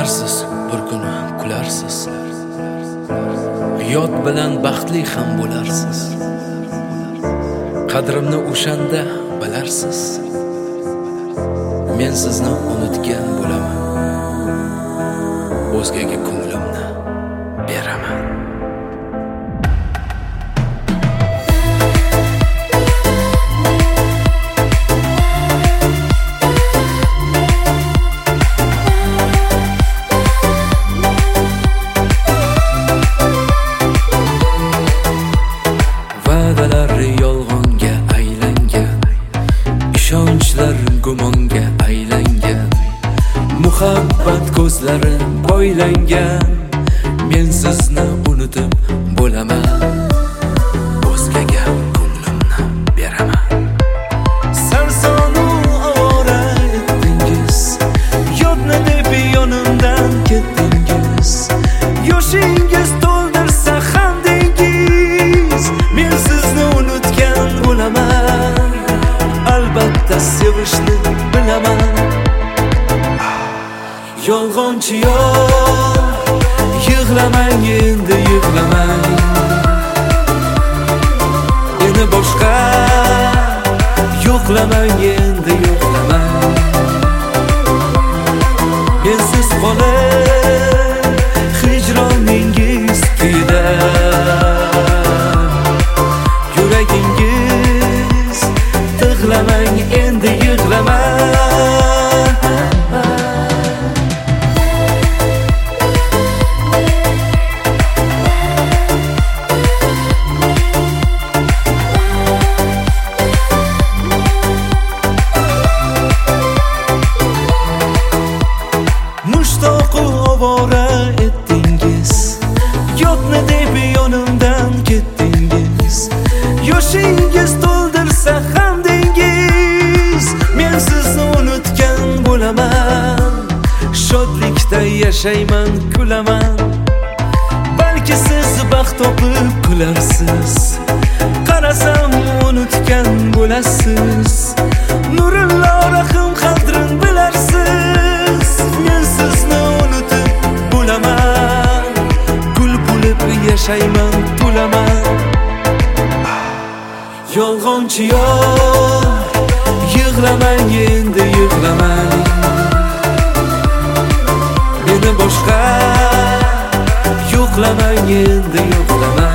O'larsiz, bir kuni kularsiz. Yod bilan baxtli ham bo'larsiz. Qadrimni o'shanda bilarsiz. Men sizni unutgan bo'laman. O'zgaga ko'nglimni beraman. Va'dalar yolg'onga aylangan, ishonchlar gumonga aylangan, muhabbat ko'zlari boylangan. Men sizni unutib bo'laman, o'zgaga ko'nglimni beraman. Sarsonu ovora etdingiz, yodni deb yonimdan ketdingiz. Yoshingiz to'ldirsa ham dengiz, men sizni unutgan bo'laman. Albatta sevishni bilaman. Yolg'onchi yo'q, yig'lamang endi yig'lamang. Meni boshqa yo'qlamang endi yo'qlamang. Mensiz qolib hijroningiz kuyida, yuragingiz tig'lamang endi yig'lamang. Mushtoqu ovora etdingiz, yodni deb yonimdan ketdingiz. Yoshingiz to'ldirsa ham dengiz, men sizni unutgan bo'laman. Shodlikda yashayman, kulaman. Balki siz baxt topib kularsiz. Qarasam unutgan bo'lasiz. Nurullo rahim qadrin bilarsiz. Men sizni unutib bo'laman, gul bo'lib yashayman, to'laman. Yolg'onchi yo'q, yig'lamang endi yig'lamang. Meni boshqa yo'qlamang endi yo'qlamang.